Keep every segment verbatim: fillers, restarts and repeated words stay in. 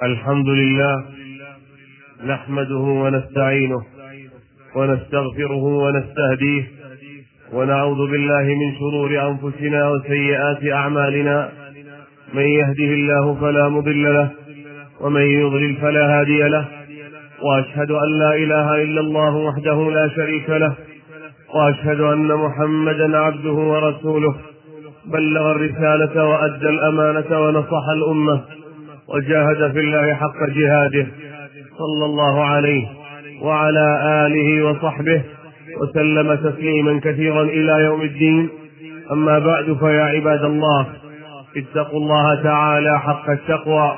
الحمد لله نحمده ونستعينه ونستغفره ونستهديه ونعوذ بالله من شرور أنفسنا وسيئات أعمالنا. من يهده الله فلا مضل له ومن يضلل فلا هادي له، وأشهد أن لا إله إلا الله وحده لا شريك له، وأشهد أن محمدا عبده ورسوله، بلغ الرسالة وأدى الأمانة ونصح الأمة وجاهد في الله حق جهاده، صلى الله عليه وعلى آله وصحبه وسلم تسليما كثيرا إلى يوم الدين. أما بعد، فيا عباد الله، اتقوا الله تعالى حق التقوى.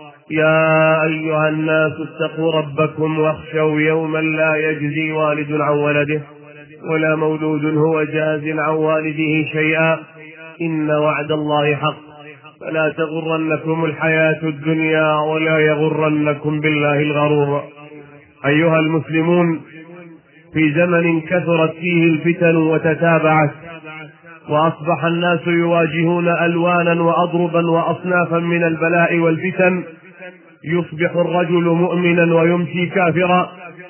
يا أيها الناس اتقوا ربكم واخشوا يوما لا يجزي والد عن ولده ولا مولود هو جاز عن والده شيئا، إن وعد الله حق، فلا تغرنكم الحياة الدنيا ولا يغرنكم بالله الغرور. أيها المسلمون، في زمن كثرت فيه الفتن وتتابعت، وأصبح الناس يواجهون ألوانا وأضربا وأصنافا من البلاء والفتن، يصبح الرجل مؤمنا ويمسي كافرا،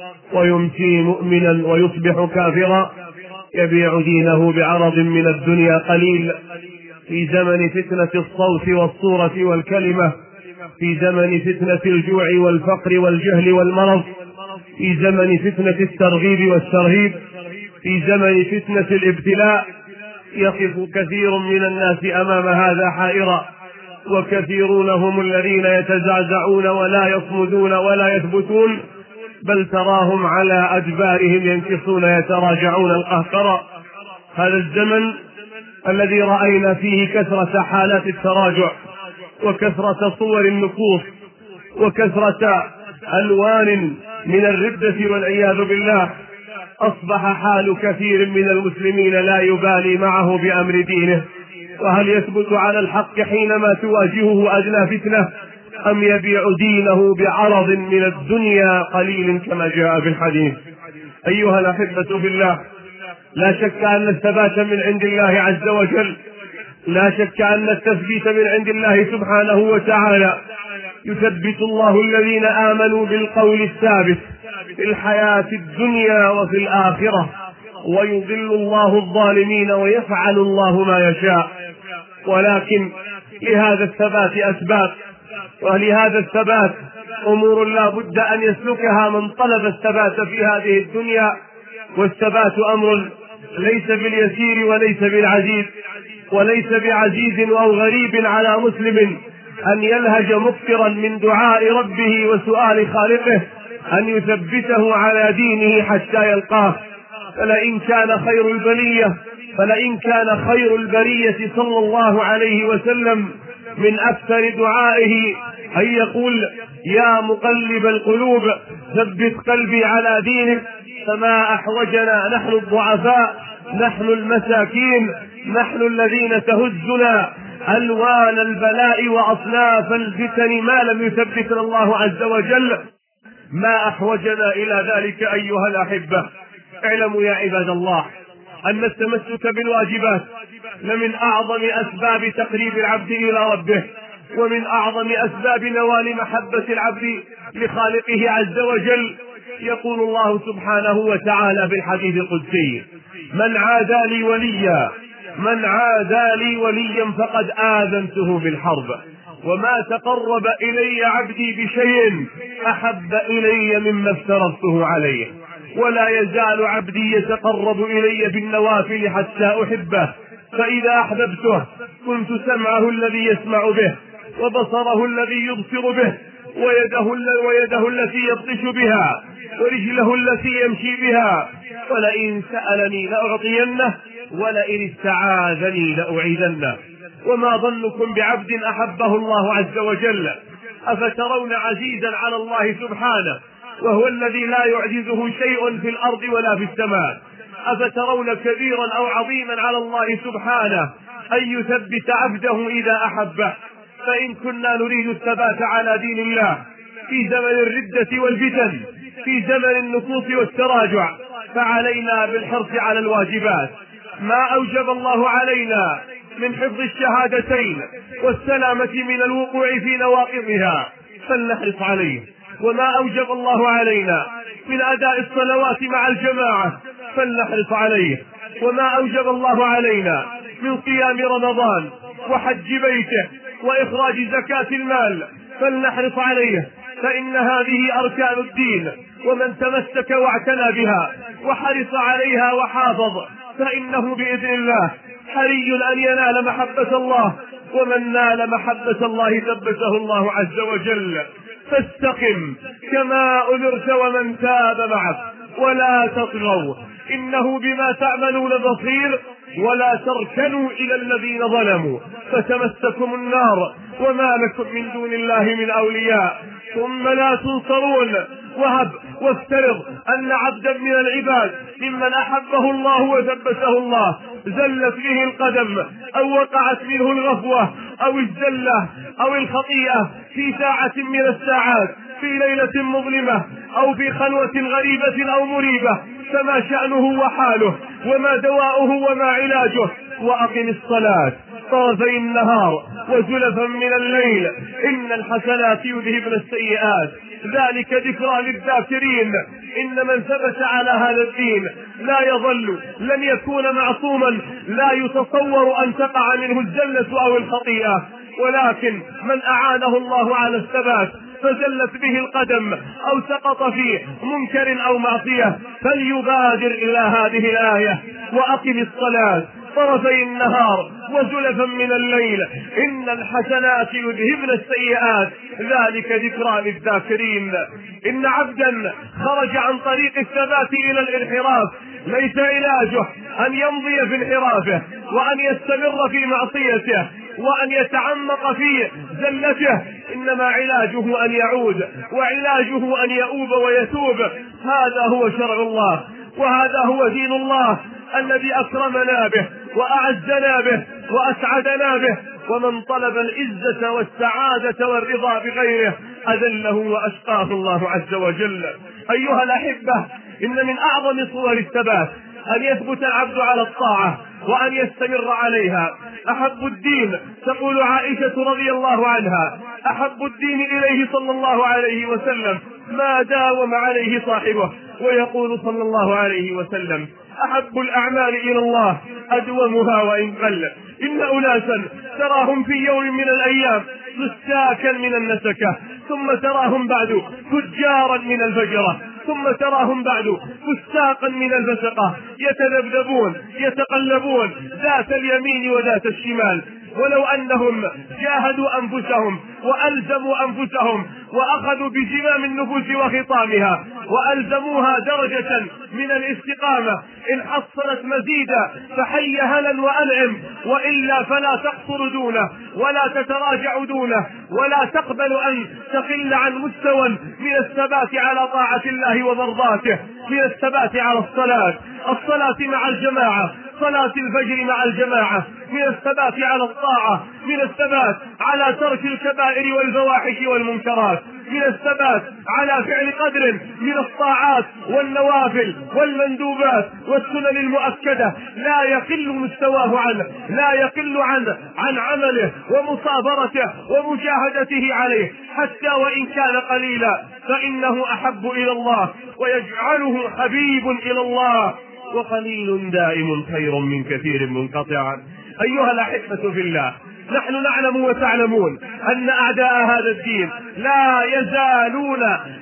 ويمسي مؤمنا ويصبح كافرا، يبيع دينه بعرض من الدنيا قليل. في زمن فتنة الصوت والصورة والكلمة، في زمن فتنة الجوع والفقر والجهل والمرض، في زمن فتنة الترغيب والترهيب، في زمن فتنة الابتلاء، يقف كثير من الناس أمام هذا حائرا، وكثيرون هم الذين يتزعزعون ولا يصمدون ولا يثبتون، بل تراهم على أدبارهم ينكصون يتراجعون القهقرة. هذا الزمن الذي رأينا فيه كثرة حالات التراجع، وكثرة صور النكوص، وكثرة ألوان من الردة والعياذ بالله، أصبح حال كثير من المسلمين لا يبالي معه بأمر دينه، وهل يثبت على الحق حينما تواجهه أدنى فتنة، أم يبيع دينه بعرض من الدنيا قليل كما جاء في الحديث. أيها الأحبة في الله، لا شك أن الثبات من عند الله عز وجل، لا شك أن التثبيت من عند الله سبحانه وتعالى. يثبت الله الذين آمنوا بالقول الثابت في الحياة الدنيا وفي الآخرة، ويضل الله الظالمين ويفعل الله ما يشاء. ولكن لهذا الثبات أسباب، ولهذا الثبات أمور لا بد أن يسلكها من طلب الثبات في هذه الدنيا. والثبات أمر ليس باليسير وليس بالعزيز، وليس بعزيز أو غريب على مسلم أن يلهج مكثرا من دعاء ربه وسؤال خالقه أن يثبته على دينه حتى يلقاه. فلئن كان خير البرية فلئن كان خير البرية صلى الله عليه وسلم من أكثر دعائه أن يقول: يا مقلب القلوب ثبت قلبي على دينك، فما أحوجنا نحن الضعفاء، نحن المساكين، نحن الذين تهزنا ألوان البلاء وأصناف الفتن ما لم يثبتنا الله عز وجل، ما أحوجنا إلى ذلك. أيها الأحبة، اعلموا يا عباد الله أن التمسك بالواجبات لمن أعظم أسباب تقريب العبد إلى ربه، ومن أعظم أسباب نوال محبة العبد لخالقه عز وجل. يقول الله سبحانه وتعالى في الحديث القدسي: من عادى لي وليا من عادى لي وليا فقد آذنته بالحرب، وما تقرب إلي عبدي بشيء أحب إلي مما افترضته عليه، ولا يزال عبدي يتقرب إلي بالنوافل حتى أحبه، فإذا أحببته كنت سمعه الذي يسمع به، وبصره الذي يبصر به، ويده, ويده التي يبطش بها، ورجله التي يمشي بها، ولئن سألني لأعطينه، ولئن استعاذني لأعيذنه. وما ظنكم بعبد أحبه الله عز وجل؟ أفترون عزيزا على الله سبحانه وهو الذي لا يعجزه شيء في الأرض ولا في السماء؟ أفترون كبيرا أو عظيما على الله سبحانه أن يثبت عبده إذا أحبه؟ فإن كنا نريد الثبات على دين الله في زمن الردة والفتن، في زمن النكوص والتراجع، فعلينا بالحرص على الواجبات. ما أوجب الله علينا من حفظ الشهادتين والسلامة من الوقوع في نواقضها فلنحرص عليه. وما أوجب الله علينا من أداء الصلوات مع الجماعة فلنحرص عليه. وما أوجب الله علينا من قيام رمضان وحج بيته وإخراج زكاة المال فلنحرص عليه، فإن هذه أركان الدين، ومن تمسك واعتنى بها وحرص عليها وحافظ فإنه بإذن الله حري أن ينال محبة الله، ومن نال محبة الله ثبته الله عز وجل. فاستقم كما أمرت ومن تاب معك ولا تطغوا إنه بما تعملون بصير، ولا تركنوا إلى الذين ظلموا فتمسكم النار وما لكم من دون الله من أولياء ثم لا تنصرون. وهب وافترض أن عبدا من العباد ممن أحبه الله وثبته الله زلت به القدم أو وقعت منه الغفوة أو الزلة أو الخطيئة في ساعة من الساعات في ليلة مظلمة أو في خلوة غريبة أو مريبة، فما شأنه وحاله وما دواؤه وما علاجه؟ وأقم الصلاة طرفي النهار وزلفا من الليل إن الحسنات يذهبن السيئات ذلك ذكرى للذاكرين. إن من ثبت على هذا الدين لا يظل، لن يكون معصوما، لا يتصور أن تقع منه الزلة أو الخطيئة، ولكن من أعانه الله على الثبات فزلت به القدم أو سقط في منكر أو معصية فليبادر إلى هذه الآية: وأقم الصلاة طرفي النهار وزلفا من الليل إن الحسنات يذهبن السيئات ذلك ذكرى للذاكرين. إن عبدا خرج عن طريق الثبات إلى الانحراف ليس علاجه أن يمضي في انحرافه وأن يستمر في معصيته وأن يتعمق في زلته، إنما علاجه أن يعود وعلاجه أن يؤوب ويتوب. هذا هو شرع الله وهذا هو دين الله الذي أكرمنا به وأعزنا به وأسعدنا به. ومن طلب العزة والسعادة والرضا بغيره أذله وأشقاه الله عز وجل. أيها الأحبة، إن من أعظم صور الثبات أن يثبت العبد على الطاعة وأن يستمر عليها. أحب الدين، تقول عائشة رضي الله عنها، أحب الدين إليه صلى الله عليه وسلم ما داوم عليه صاحبه. ويقول صلى الله عليه وسلم: أحب الأعمال إلى الله أدومها وإن قل. إن أناسا تراهم في يوم من الأيام سساكا من النسكة، ثم تراهم بعد تجارا من الفجرة، ثم تراهم بعد فساقا من الفسقة، يتذبذبون يتقلبون ذات اليمين وذات الشمال. ولو أنهم جاهدوا أنفسهم وألزموا أنفسهم وأخذوا بزمام النفوس وخطامها وألزموها درجة من الاستقامة إن حصلت مزيدا فحي هلا وأنعم، وإلا فلا تقصر دونه ولا تتراجع دونه ولا تقبل أن تقل عن مستوى من الثبات على طاعة الله ومرضاته، من الثبات على الصلاة الصلاة مع الجماعة، صلاة الفجر مع الجماعة، من الثبات على الطاعة، من الثبات على ترك الكبائر والفواحش والمنكرات، من الثبات على فعل قدر من الطاعات والنوافل والمندوبات والسنن المؤكدة لا يقل مستواه عنه، لا يقل عنه عن عمله ومصابرته ومجاهدته عليه، حتى وإن كان قليلا فإنه أحب إلى الله ويجعله حبيب إلى الله. وقليل دائم خير من كثير منقطع. أيها الأحبة في الله، نحن نعلم وتعلمون أن أعداء هذا الدين لا يزالون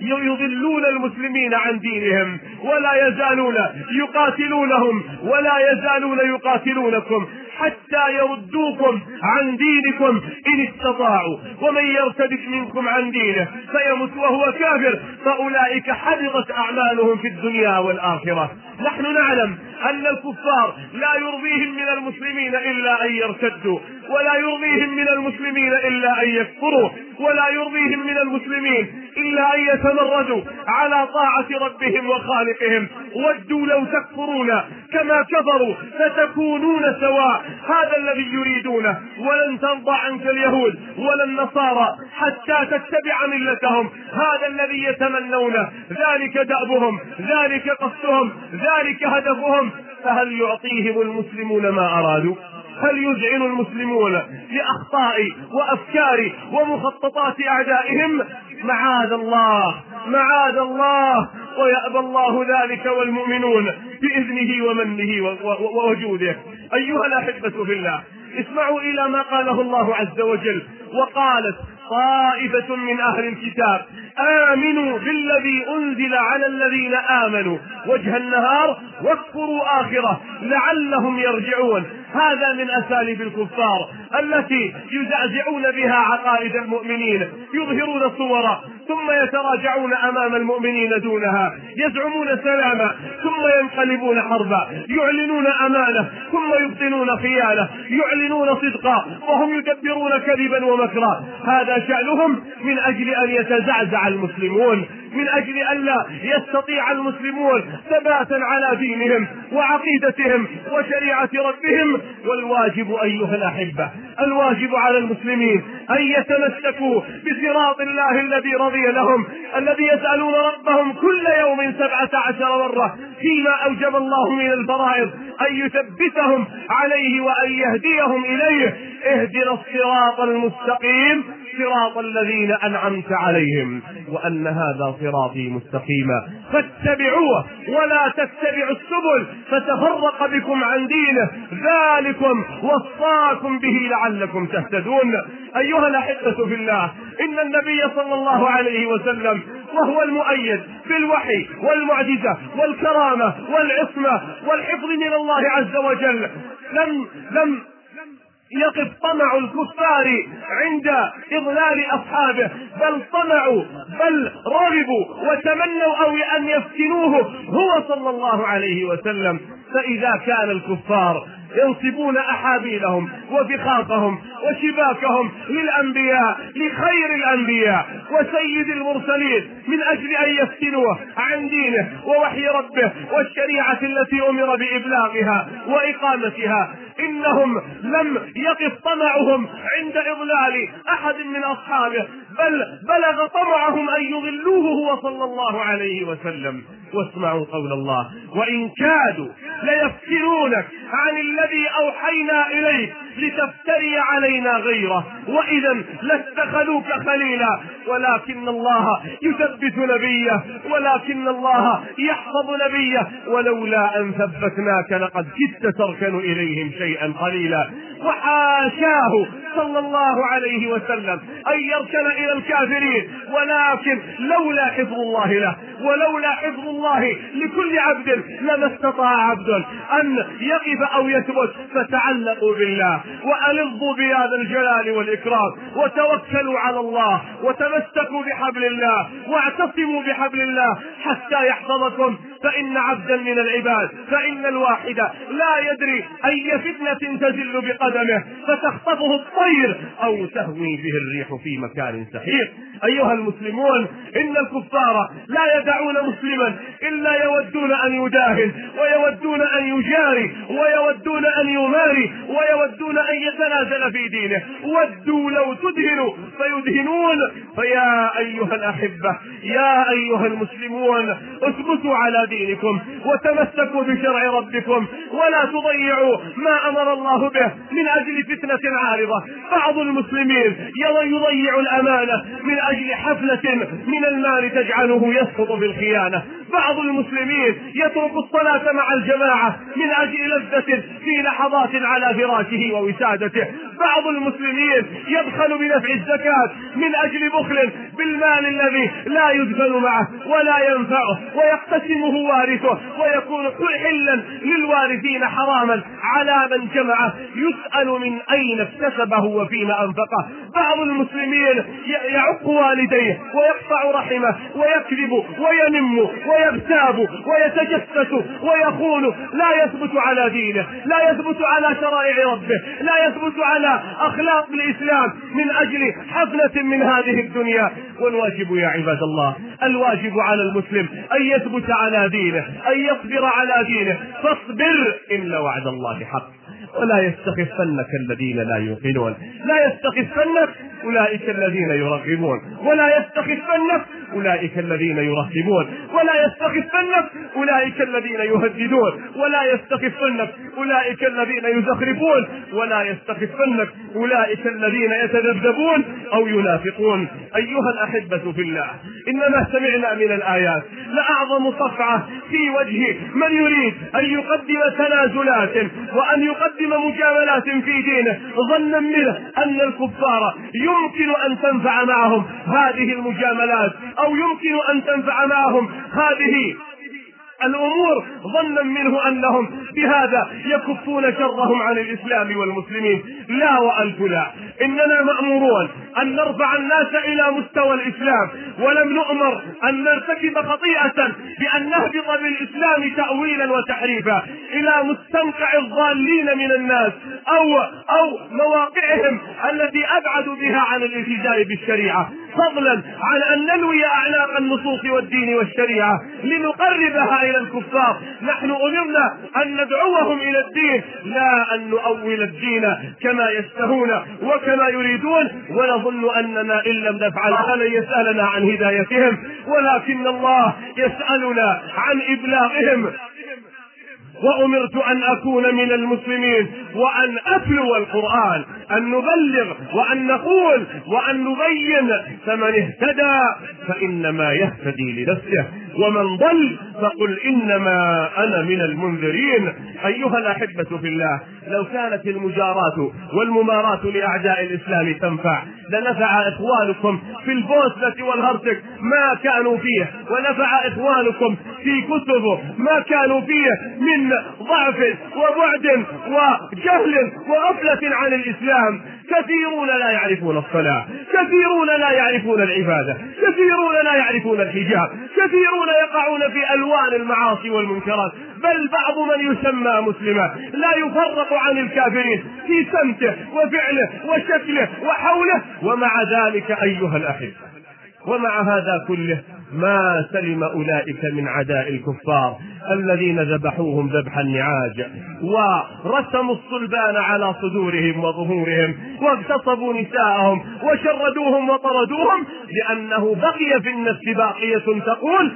يضلون المسلمين عن دينهم ولا يزالون يقاتلونهم ولا يزالون يقاتلونكم حتى يردوكم عن دينكم إن استطاعوا. ومن يرتد منكم عن دينه فيمت وهو كافر فأولئك حبطت أعمالهم في الدنيا والآخرة. نحن نعلم أن الكفار لا يرضيهم من المسلمين إلا أن يرتدوا، ولا يرضيهم من المسلمين إلا أن يكفروا، ولا يرضيهم من المسلمين إلا أن يتمردوا على طاعة ربهم وخالقهم. ودوا لو تكفرون كما كفروا فتكونون سواء، هذا الذي يريدونه. ولن ترضى عنك اليهود ولا النصارى حتى تتبع ملتهم، هذا الذي يتمنونه، ذلك دأبهم، ذلك قصدهم، ذلك هدفهم. فهل يعطيهم المسلمون ما أرادوا؟ هل يذعن المسلمون لأخطاء وأفكار ومخططات أعدائهم؟ معاذ الله معاذ الله، ويأبى الله ذلك والمؤمنون بإذنه ومنه ووجوده. أيها الأحبة في الله، اسمعوا إلى ما قاله الله عز وجل: وقالت طائفة من أهل الكتاب آمنوا بالذي أنزل على الذين آمنوا وجه النهار واكفروا آخره لعلهم يرجعون. هذا من أساليب الكفار التي يزعزعون بها عقائد المؤمنين، يظهرون صورا ثم يتراجعون أمام المؤمنين دونها، يزعمون سلاما ثم ينقلبون حربا، يعلنون أمانة ثم يبطنون خيانة، يعلنون صدقا وهم يدبرون كذبا ومكرا. هذا شأنهم من أجل أن يتزعزع المسلمون، من أجل أن لا يستطيع المسلمون ثباتا على دينهم وعقيدتهم وشريعة ربهم. والواجب أيها الأحبة، الواجب على المسلمين أن يتمسكوا بصراط الله الذي رضي لهم، الذي يسألون ربهم كل يوم سبعة عشر مرة فيما أوجب الله من الفرائض أن يثبتهم عليه وأن يهديهم إليه. اهدنا الصراط المستقيم صراط الذين أنعمت عليهم وأن هذا صراطي مستقيما فاتبعوه ولا تتبعوا السبل فتفرق بكم عن دينه ذلكم وصاكم به لعلكم تهتدون. أيها الأحبة في الله، إن النبي صلى الله عليه وسلم وهو المؤيد بالوحي والمعجزة والكرامة والعصمة والحفظ من الله عز وجل لم لم يقف طمع الكفار عند إضلال أصحابه، بل طمعوا بل رغبوا وتمنوا أو أن يفتنوه هو صلى الله عليه وسلم. فإذا كان الكفار ينصبون أحابيلهم وفخاخهم وشباكهم للأنبياء لخير الأنبياء وسيد المرسلين من أجل أن يفتنوه عن دينه ووحي ربه والشريعة التي أمر بإبلاغها وإقامتها، إنهم لم يقف طمعهم عند إضلال أحد من أصحابه، بل بلغ طمعهم أن يضلوه هو صلى الله عليه وسلم. واسمعوا قول الله: وإن كادوا ليفتنونك عن الذي أوحينا إليك لتفتري علينا غيره وإذا لاتخذوك خليلا ولكن الله يثبت نبيه ولكن الله يحفظ نبيه ولولا أن ثبتناك لقد كدت تركن إليهم شيئا قليلا. وحاشاه صلى الله عليه وسلم أن يركن إلى الكافرين، ولكن لولا حفظ الله له ولولا حفظ الله لكل عبد لما استطاع عبد أن يقف أو يثبت. فتعلقوا بالله وألظوا بهذا الجلال والإكرام وتوكلوا على الله وتمسكوا بحبل الله واعتصموا بحبل الله حتى يحفظكم. فإن عبدا من العباد فإن الواحد لا يدري أي فتنة تزل بقدمه فتخطفه الطير أو تهوي به الريح في مكان سحيق. أيها المسلمون، إن الكفار لا يدعون مسلما إلا يودون أن يداهن ويودون أن يجاري ويودون أن يماري ويودون أن يتنازل في دينه. ودوا لو تدهنوا فيدهنون. فيا أيها الأحبة، يا أيها المسلمون، اثبتوا على دينكم وتمسكوا بشرع ربكم ولا تضيعوا ما أمر الله به من أجل فتنة عارضة. بعض المسلمين يضيع الأمانة من أجل حفلة من المال تجعله يسقط في الخيانة. بعض المسلمين يترك الصلاة مع الجماعة من أجل لذة في لحظات على فراشه ووسادته. بعض المسلمين يبخل بنفع الزكاة من أجل بخل بالمال الذي لا يدفن معه ولا ينفعه ويقتسمه وارثه ويكون حلا للوارثين حراما على من جمعه، يسأل من أين اكتسبه وفيما أنفقه. بعض المسلمين يعق والديه ويقطع رحمه ويكذب وينم ويغتاب ويتجسس ويخون، لا يثبت على دينه، لا يثبت على شرائع ربه، لا يثبت على أخلاق الإسلام من أجل حفلة من هذه الدنيا. والواجب يا عباد الله، الواجب على المسلم أن يثبت على دينه، أن يصبر على دينه. فاصبر إن وعد الله حق ولا يستخفنك الذين لا يوقنون. لا يستخفنك أولئك الذين يرغبون، ولا يستخفنك أولئك الذين يرهبون، ولا يستخفنك أولئك الذين يهددون، ولا يستخفنك أولئك الذين يزخرفون، ولا يستخفنك أولئك الذين يتذبذبون أو ينافقون. أيها الأحبة في الله، إنما سمعنا من الآيات لأعظم صفعة في وجه من يريد أن يقدم تنازلات وأن يقدم مجاملات في دينه ظنا منه أن الكفار يمكن أن تنفع معهم هذه المجاملات أو يمكن أن تنفع معهم هذه الأمور ظنا منه أنهم بهذا يكفون شرهم عن الإسلام والمسلمين. لا وألف لا، إننا مأمورون أن نرفع الناس إلى مستوى الإسلام، ولم نؤمر أن نرتكب خطيئة بأن نهبط بالإسلام تأويلا وتحريفا إلى مستنقع الضالين من الناس أو أو مواقعهم التي أبعد بها عن الالتزام بالشريعة، فضلا عن أن نلوي أعناق النصوص والدين والشريعة لنقربها إلى الكفار. نحن أمرنا أن ندعوهم إلى الدين، لا أن نؤول الدين كما يشتهون وكما يريدون، ونظن أننا إن لم نفعل فلن يسألنا عن هدايتهم، ولكن الله يسألنا عن إبلاغهم. وأمرت أن أكون من المسلمين وأن أتلو القرآن، أن نبلغ وأن نقول وأن نبين، فمن اهتدى فإنما يهتدي لنفسه ومن ضل فقل إنما أنا من المنذرين. أيها الأحبة في الله، لو كانت المجاراة والمماراة لأعداء الإسلام تنفع لنفع إخوانكم في البوسنة والهرسك ما كانوا فيه، ونفع إخوانكم في كتبه ما كانوا فيه من ضعف وبعد وجهل وغفلة عن الإسلام. كثيرون لا يعرفون الصلاة، كثيرون لا يعرفون العبادة، كثيرون لا يعرفون الحجاب، كثيرون يقعون في ألوان المعاصي والمنكرات، بل بعض من يسمى مسلما لا يفرق عن الكافرين في سمته وفعله وشكله وحوله. ومع ذلك أيها الأحبة، ومع هذا كله ما سلم أولئك من عداء الكفار الذين ذبحوهم ذبح النعاج ورسموا الصلبان على صدورهم وظهورهم واغتصبوا نساءهم وشردوهم وطردوهم، لأنه بقي في النفس باقية تقول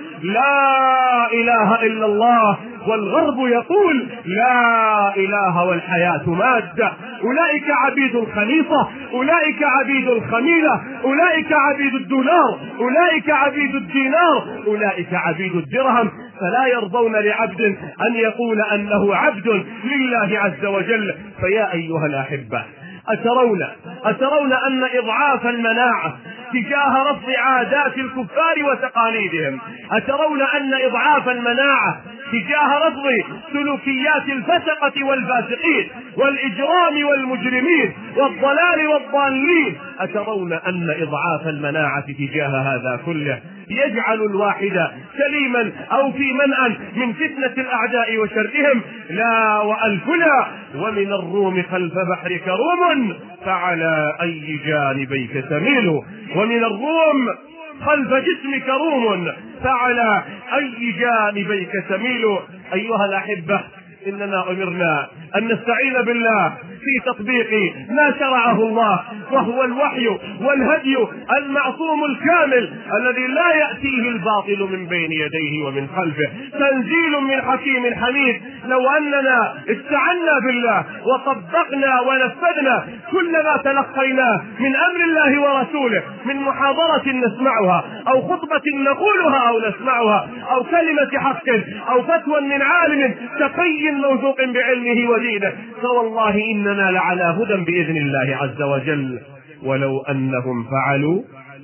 لا إله إلا الله، والغرب يقول لا إله والحياة مادة. أولئك عبيد الخليفة، أولئك عبيد الخميلة، أولئك عبيد الدولار، أولئك عبيد الدينار، أولئك عبيد الدرهم، فلا يرضون لعبد أن يقول أنه عبد لله عز وجل. فيا أيها الأحبة، أترون أترون أن إضعاف المناعة تجاه رفض عادات الكفار وتقاليدهم، أترون أن إضعاف المناعة تجاه رفض سلوكيات الفسقة والفاسقين والإجرام والمجرمين والضلال والضالين، أترون أن إضعاف المناعة تجاه هذا كله يجعل الواحد سليما أو في منع من فتنة الأعداء وشرهم؟ لا وألف لا. ومن الروم خلف بحرك روم فعلى أي جانبيك تميل، ومن الروم خلف جسمك روم فعلى أي جانبيك تميل. أيها الأحبة، إننا أمرنا أن نستعين بالله في تطبيق ما شرعه الله، وهو الوحي والهدي المعصوم الكامل الذي لا يأتيه الباطل من بين يديه ومن خلفه، تنزيل من حكيم حميد. لو أننا استعنا بالله وطبقنا ونفذنا كل ما تلقيناه من أمر الله ورسوله من محاضرة نسمعها أو خطبة نقولها أو نسمعها أو كلمة حق أو فتوى من عالم تقي موثوق بعلمه ودينه، فوالله إننا لعلى هدى بإذن الله عز وجل. ولو أنهم فعلوا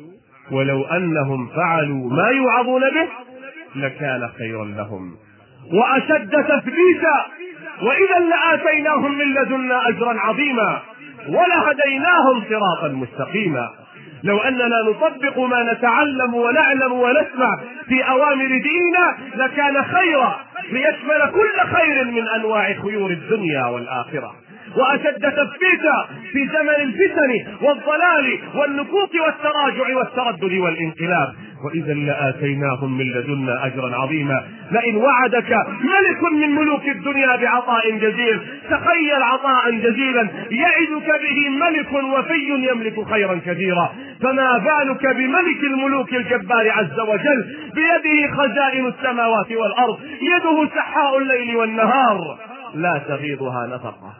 ولو أنهم فعلوا ما يوعظون به لكان خيرا لهم وأشد تثبيتا، وإذا لآتيناهم من لدنا أجرا عظيما ولهديناهم صراطا مستقيما. لو أننا نطبق ما نتعلم ونعلم ونسمع في أوامر ديننا لكان خيرا ليشمل كل خير من أنواع خيور الدنيا والآخرة، وأشد تثبيتا في زمن الفتن والضلال والنفوق والتراجع والتردد والانقلاب. وإذا لآتيناهم من لدنا أجرا عظيما. لئن وعدك ملك من ملوك الدنيا بعطاء جزيل، تخيل عطاء جزيلا يعدك به ملك وفي يملك خيرا كثيرا، فما بالك بملك الملوك الجبار عز وجل بيده خزائن السماوات والأرض، يده سحاء الليل والنهار لا تغيضها نفقة،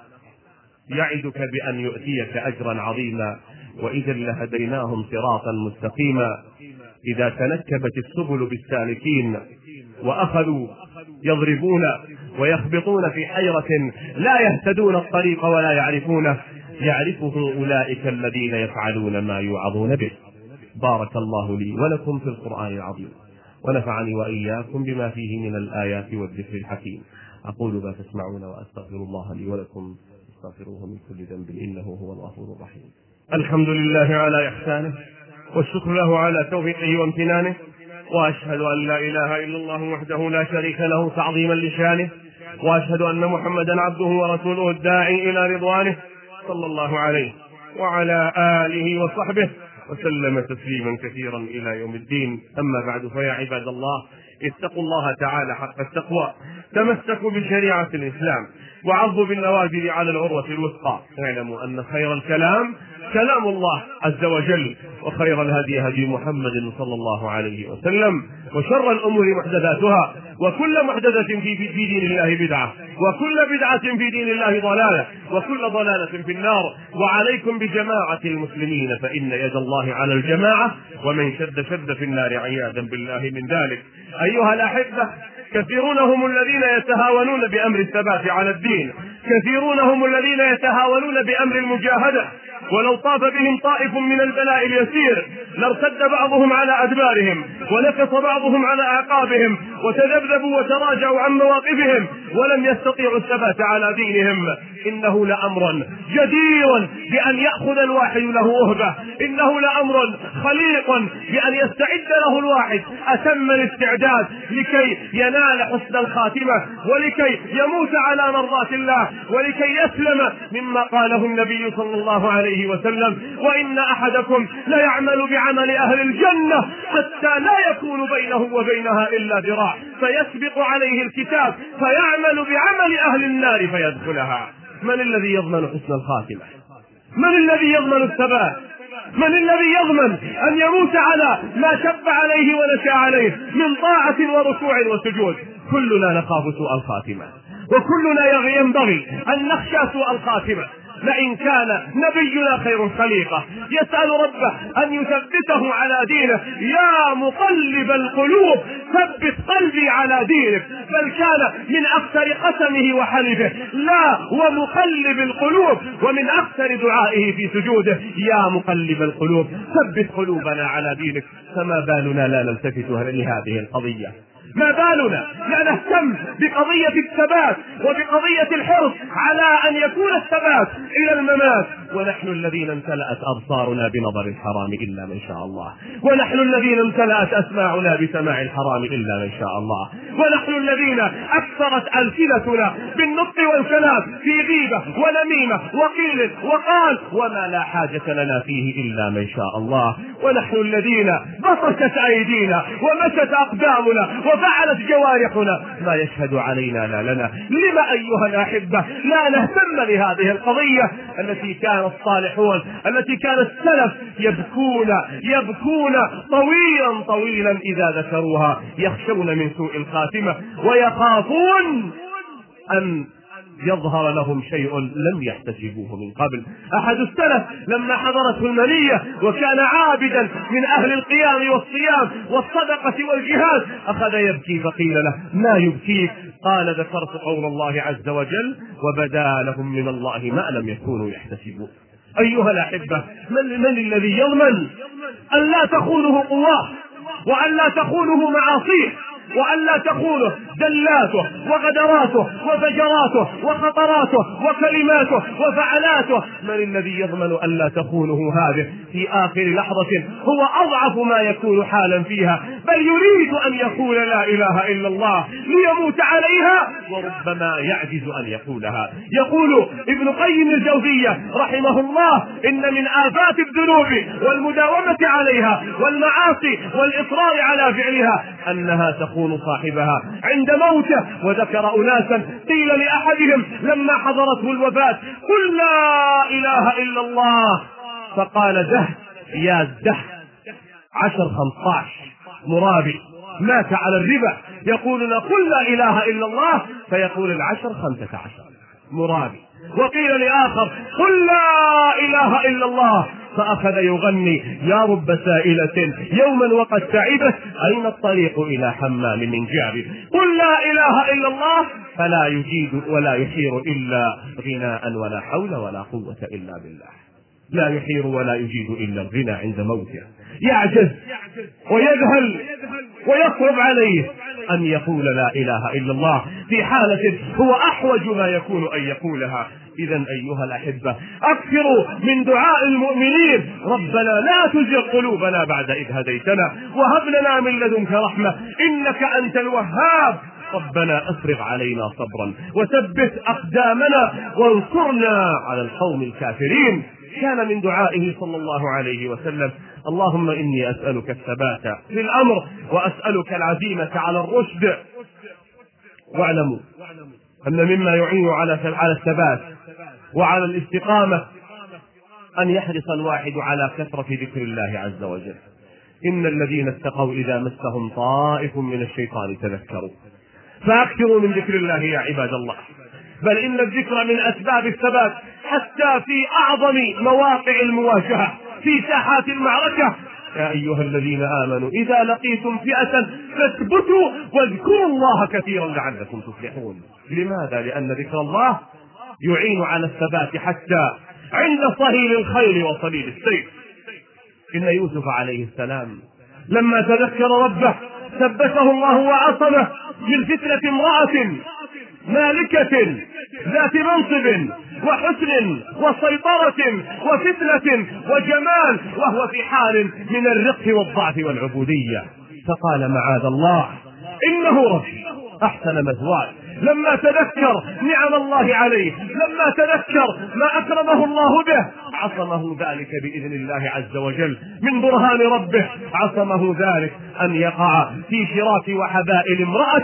يعدك بأن يؤتيك أجرا عظيما. وإذا لهديناهم صراطا مستقيما. إذا تنكبت السبل بالسالكين وأخذوا يضربون ويخبطون في حيرة لا يهتدون الطريق ولا يعرفونه، يعرفه أولئك الذين يفعلون ما يوعظون به. بارك الله لي ولكم في القرآن العظيم، ونفعني وإياكم بما فيه من الآيات والذكر الحكيم. أقول ما تسمعون وأستغفر الله لي ولكم، استغفروه من كل ذنب إنه هو الغفور الرحيم. الحمد لله على إحسانه، والشكر له على توفيقه وامتنانه، وأشهد أن لا إله إلا الله وحده لا شريك له تعظيما لشانه، وأشهد أن محمدا عبده ورسوله الداعي إلى رضوانه، صلى الله عليه وعلى آله وصحبه وسلم تسليما كثيرا إلى يوم الدين. أما بعد، فيا عباد الله، اتقوا الله تعالى حق التقوى، تمسكوا بشريعة الإسلام، وعضوا بالنواجذ على العروة الوثقى. اعلموا أن خير الكلام كلام الله عز وجل، وخير الهدي هدي محمد صلى الله عليه وسلم، وشر الأمور محدثاتها، وكل محدثة في, في دين الله بدعة، وكل بدعة في دين الله ضلالة، وكل ضلالة في النار. وعليكم بجماعة المسلمين، فإن يد الله على الجماعة، ومن شد شد في النار عياذا بالله من ذلك. أيها الأحبة، كثيرون هم الذين يتهاونون بأمر الثبات على الدين، كثيرون هم الذين يتهاونون بأمر المجاهدة، ولو طاف بهم طائف من البلاء اليسير لارتد بعضهم على أدبارهم، ونكص بعضهم على أعقابهم، وتذبذبوا وتراجعوا عن مواقفهم، ولم يستطيعوا الثبات على دينهم. إنه لأمر جدير بأن يأخذ الواحد له أهبة، إنه لأمر خليق بأن يستعد له الواحد أتم الاستعداد لكي ينال حسن الخاتمة، ولكي يموت على مرضاة الله، ولكي يسلم مما قاله النبي صلى الله عليه وسلم: وإن أحدكم لا يعمل بعمل أهل الجنة حتى لا يكون بينه وبينها إلا ذراع، فيسبق عليه الكتاب فيعمل بعمل أهل النار فيدخلها. من الذي يضمن حسن الخاتمة؟ من الذي يضمن الثبات؟ من الذي يضمن أن يموت على ما شب عليه ونشأ عليه من طاعة وركوع وسجود؟ كلنا نخاف سوء الخاتمة، وكلنا ينبغي أن نخشى سوء الخاتمة. لئن كان نبينا خير خليقة يسأل ربه أن يثبته على دينه: يا مقلب القلوب ثبت قلبي على دينك، بل كان من أكثر قسمه وحلفه: لا ومقلب القلوب، ومن أكثر دعائه في سجوده: يا مقلب القلوب ثبت قلوبنا على دينك. فما بالنا لا نلتفت لهذه القضية؟ ما بالنا لا نهتم بقضية الثبات وبقضية الحرص على أن يكون الثبات إلى الممات، ونحن الذين امتلأت أبصارنا بنظر الحرام إلا من شاء الله، ونحن الذين امتلأت أسماعنا بسماع الحرام إلا من شاء الله، ونحن الذين أكثرت ألسنتنا بالنطق والكلام في غيبة ونميمة وقيل وقال وما لا حاجة لنا فيه إلا من شاء الله، ونحن الذين بطشت أيدينا ومشت أقدامنا وفعلت جوارحنا ما يشهد علينا لا لنا. لما أيها الأحبة لا نهتم لهذه القضية التي كان الصالحون، التي كان السلف يبكون يبكون طويلا طويلا إذا ذكروها، يخشون من سوء الخاتمة ويخافون أن يظهر لهم شيء لم يحتسبوه من قبل. أحد السلف لما حضرته المنية وكان عابدا من أهل القيام والصيام والصدقة والجهاد أخذ يبكي، فقيل له: ما يبكيك؟ قال: ذكرت قول الله عز وجل وبدا لهم من الله ما لم يكونوا يحتسبون. أيها الأحبة، من, من الذي يضمن أن لا تخونه قواه، وأن لا تخونه معاصيه، وأن لا تخونه دلاته وغدراته وفجراته وخطراته وكلماته وفعلاته، من الذي يضمن أن لا تخونه هذه في آخر لحظة هو أضعف ما يكون حالا فيها، بل يريد أن يقول لا إله إلا الله ليموت عليها وربما يعجز أن يقولها. يقول ابن قيم الجوزية رحمه الله إن من آفات الذنوب والمداومة عليها والمعاصي والإصرار على فعلها أنها تخون صاحبها عند موته. وذكر أناسا قيل لأحدهم لما حضرته الوفاة قل لا إله إلا الله، فقال ده يا ده عشر خمسطاش مرابي مات على الربا يقولنا قل لا إله إلا الله فيقول العشر خمسة عشر مرابي. وقيل لآخر قل لا إله إلا الله فأخذ يغني يا رب سائلة يوما وقد تعبت أين الطريق إلى حمام من جعب. قل لا إله إلا الله فلا يجيد ولا يحير إلا غناء ولا حول ولا قوة إلا بالله. لا يحير ولا يجيد إلا الغنى عند موته. يعجز ويذهل ويصعب عليه أن يقول لا إله إلا الله في حالة هو أحوج ما يكون أن يقولها. إذا أيها الأحبة أكثروا من دعاء المؤمنين ربنا لا تزغ قلوبنا بعد إذ هديتنا وهب لنا من لدنك رحمة إنك أنت الوهاب. ربنا أفرغ علينا صبرا وثبت أقدامنا وانصرنا على القوم الكافرين. كان من دعائه صلى الله عليه وسلم اللهم إني أسألك الثبات في الأمر وأسألك العزيمة على الرشد. واعلموا أن مما يعين على الثبات وعلى الاستقامة أن يحرص الواحد على كثرة ذكر الله عز وجل. إن الذين اتقوا إذا مسهم طائف من الشيطان تذكروا، فأكثروا من ذكر الله يا عباد الله. بل إن الذكر من أسباب الثبات حتى في أعظم مواقع المواجهة في ساحات المعركة. يا أيها الذين آمنوا إذا لقيتم فئة فاثبتوا واذكروا الله كثيرا لعلكم تفلحون. لماذا؟ لأن ذكر الله يعين على الثبات حتى عند صهيل الخيل وصليل السيف. إن يوسف عليه السلام لما تذكر ربه ثبته الله وعصمه من فتنة امرأة مالكة ذات منصب وحسن وسيطرة وفتنة وجمال وهو في حال من الرق والضعف والعبودية، فقال معاذ الله إنه ربي أحسن مثواي. لما تذكر نعم الله عليه، لما تذكر ما أكرمه الله به عصمه ذلك بإذن الله عز وجل من برهان ربه. عصمه ذلك أن يقع في شراك وحبائل امرأة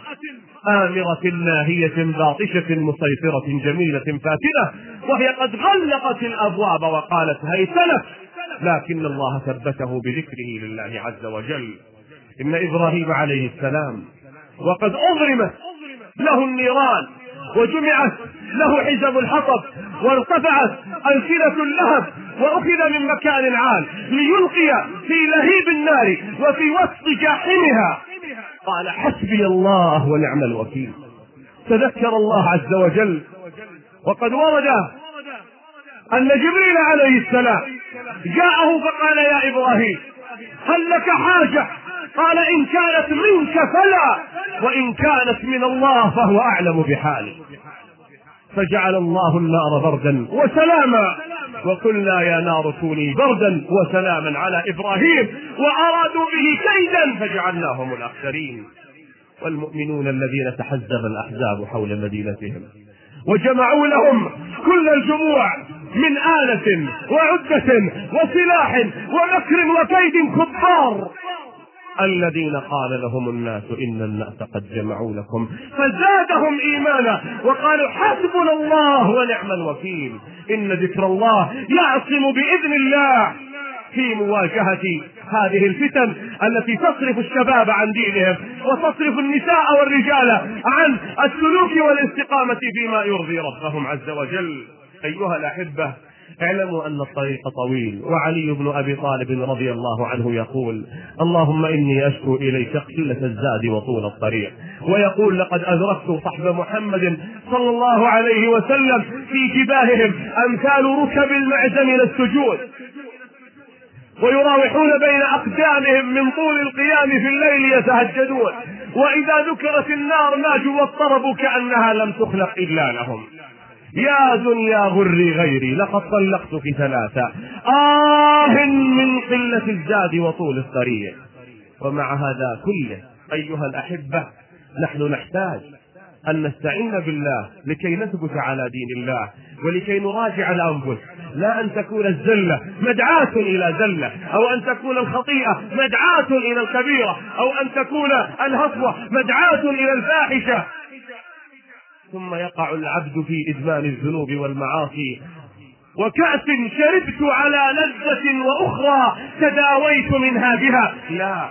آمرة ناهية باطشة مسيطرة جميلة فاتنة وهي قد غلقت الأبواب وقالت هيت لك، لكن الله ثبته بذكره لله عز وجل. إن إبراهيم عليه السلام وقد أضرمت له النيران وجمعت له حزب الحطب وارتفعت ألسنة اللهب وأخذ من مكان عال ليلقي في لهيب النار وفي وسط جاحمها، قال حسبي الله ونعم الوكيل. تذكر الله عز وجل. وقد ورد أن جبريل عليه السلام جاءه فقال يا إبراهيم هل لك حاجة؟ قال إن كانت منك فلا وإن كانت من الله فهو أعلم بحالي. فجعل الله النار بردا وسلاما وقلنا يا نار كوني بردا وسلاما على إبراهيم وأرادوا به كيدا فجعلناهم الأخسرين. والمؤمنون الذين تحزب الأحزاب حول مدينتهم وجمعوا لهم كل الجموع من آلة وعدة وسلاح ومكر وكيد كبار، الذين قال لهم الناس إن الناس قد جمعوا لكم فزادهم إيمانا وقالوا حسبنا الله ونعم الوكيل. إن ذكر الله يعصم بإذن الله في مواجهة هذه الفتن التي تصرف الشباب عن دينهم وتصرف النساء والرجال عن السلوك والاستقامة فيما يرضي ربهم عز وجل. أيها الأحبة اعلموا أن الطريق طويل، وعلي بن أبي طالب رضي الله عنه يقول اللهم إني أشكو إليك قلة الزاد وطول الطريق، ويقول لقد أدركت صحب محمد صلى الله عليه وسلم في جباههم أمثال ركب المعز من السجود ويراوحون بين أقدامهم من طول القيام في الليل يتهجدون، وإذا ذكرت النار ناجوا واضطربوا كأنها لم تخلق إلا لهم. يا دنيا غري غيري لقد طلقتك ثلاثة، آه من قلة الزاد وطول الطريق. ومع هذا كله أيها الأحبة نحن نحتاج أن نستعين بالله لكي نثبت على دين الله ولكي نراجع الأنفس، لا أن تكون الزلة مدعاة إلى زلة، أو أن تكون الخطيئة مدعاة إلى الكبيرة، أو أن تكون الهفوة مدعاة إلى الفاحشة، ثم يقع العبد في إدمان الذنوب والمعاصي. وكأس شربت على لذة وأخرى تداويت منها بها، لا،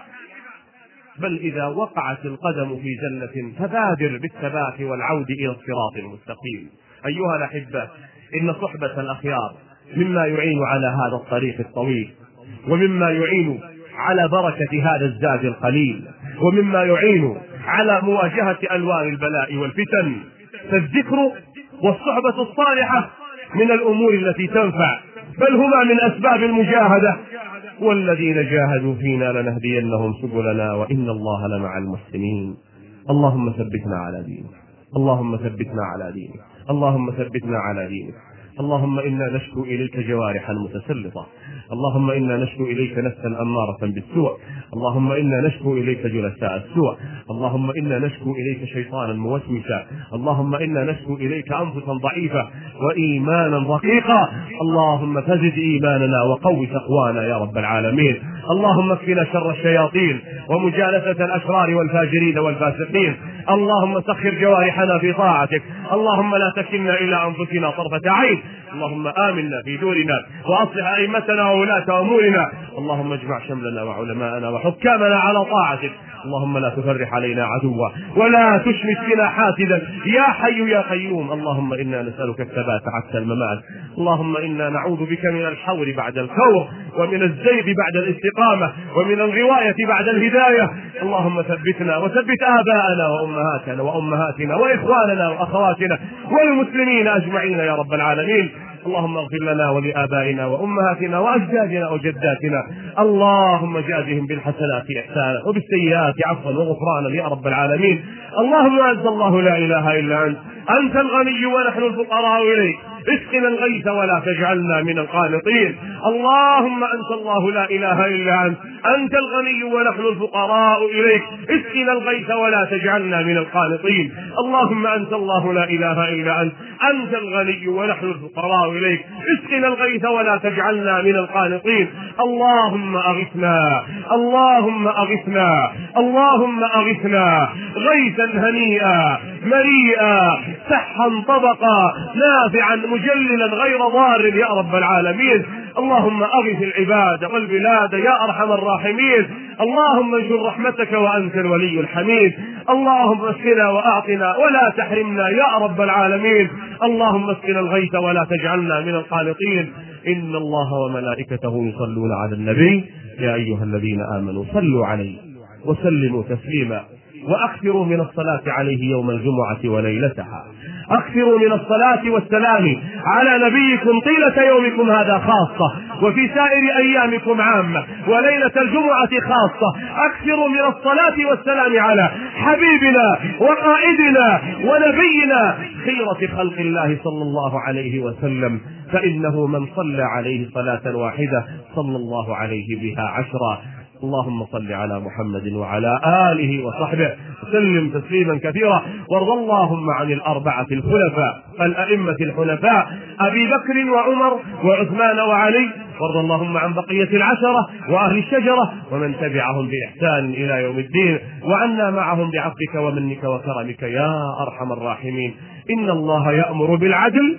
بل إذا وقعت القدم في زلة فبادر بالثبات والعود إلى الصراط المستقيم. أيها الأحبة، إن صحبة الأخيار مما يعين على هذا الطريق الطويل، ومما يعين على بركة هذا الزاد القليل، ومما يعين على مواجهة ألوان البلاء والفتن. فالذكر والصحبة الصالحة من الأمور التي تنفع، بل هما من أسباب المجاهدة. والذين جاهدوا فينا لنهدينهم سبلنا وإن الله لمع المحسنين. اللهم ثبتنا على دينك، اللهم ثبتنا على دينك، اللهم ثبتنا على دينك. اللهم إنا نشكو إليك جوارحا متسلطة، اللهم إنا نشكو إليك نفسا أمارة بالسوء، اللهم إنا نشكو إليك جلساء السوء، اللهم إنا نشكو إليك شيطانا موسوسا، اللهم إنا نشكو إليك أنفسا ضعيفة وإيمانا رقيقا. اللهم فزد إيماننا وقو تقوانا يا رب العالمين. اللهم اكفنا شر الشياطين ومجالسة الأشرار والفاجرين والفاسقين. اللهم سخر جوارحنا في طاعتك، اللهم لا تكلنا إلى أنفسنا طرفة عين. اللهم آمنا في دورنا وأصلح أئمتنا وولاة أمورنا. اللهم اجمع شملنا وعلماءنا وحكامنا على طاعتك. اللهم لا تفرح علينا عدوا ولا تشمت بنا حاسدا يا حي يا قيوم. اللهم إنا نسألك الثبات حتى الممات. اللهم إنا نعوذ بك من الحور بعد الكور، ومن الزيغ بعد الاستقامة، ومن الغواية بعد الهداية. اللهم ثبتنا وثبت آباءنا وأمهاتنا وأمهاتنا وإخواننا وأخواتنا والمسلمين أجمعين يا رب العالمين. اللهم اغفر لنا ولآبائنا وأمهاتنا وأجدادنا وجداتنا. اللهم جازهم بالحسنات إحسانا وبالسيئات عفوا وغفرانا يا رب العالمين. اللهم أنت الله لا إله إلا أنت، أنت الغني ونحن الفقراء إليك، اسقنا الغيث ولا تجعلنا من القانطين. اللهم أنت الله لا إله إلا أنت، أنت الغني ونحن الفقراء إليك، اسقنا الغيث ولا تجعلنا من القانطين. اللهم أنت الله لا إله إلا أنت، أنت الغني ونحن الفقراء إليك، اسقنا الغيث ولا تجعلنا من القانطين. اللهم أغثنا، اللهم أغثنا، اللهم أغثنا غيثا هنيئا مريئا سحا طبقا نافعا مجللا غير ضار يا رب العالمين. اللهم أغث العباد والبلاد يا أرحم الراحمين. اللهم انشر رحمتك وأنت الولي الحميد. اللهم اسقنا وأعطنا ولا تحرمنا يا رب العالمين. اللهم اسقنا الغيث ولا تجعلنا من القانطين. إن الله وملائكته يصلون على النبي يا أيها الذين آمنوا صلوا عليه وسلموا تسليما. وأكثروا من الصلاة عليه يوم الجمعة وليلتها. أكثروا من الصلاة والسلام على نبيكم طيلة يومكم هذا خاصة، وفي سائر أيامكم عامة، وليلة الجمعة خاصة. أكثروا من الصلاة والسلام على حبيبنا وقائدنا ونبينا خيرة خلق الله صلى الله عليه وسلم، فإنه من صلى عليه صلاة واحدة صلى الله عليه بها عشرا. اللهم صل على محمد وعلى آله وصحبه وسلم تسليما كثيرا. وارض اللهم عن الأربعة الخلفاء الأئمة الحنفاء أبي بكر وعمر وعثمان وعلي. وارض اللهم عن بقية العشرة وأهل الشجرة ومن تبعهم بإحسان إلى يوم الدين، وعنا معهم بعفوك ومنك وكرمك يا أرحم الراحمين. إن الله يأمر بالعدل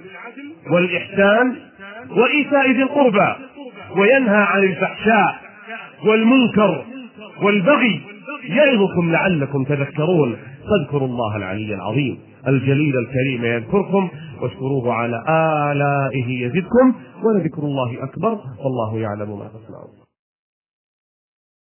والإحسان وإيتاء ذي القربى وينهى عن الفحشاء والمنكر والبغي يعظكم لعلكم تذكرون. فاذكروا الله العلي العظيم الجليل الكريم يذكركم، واشكروه على آلائه يزدكم، ولذكر الله أكبر والله يعلم ما تصنعون.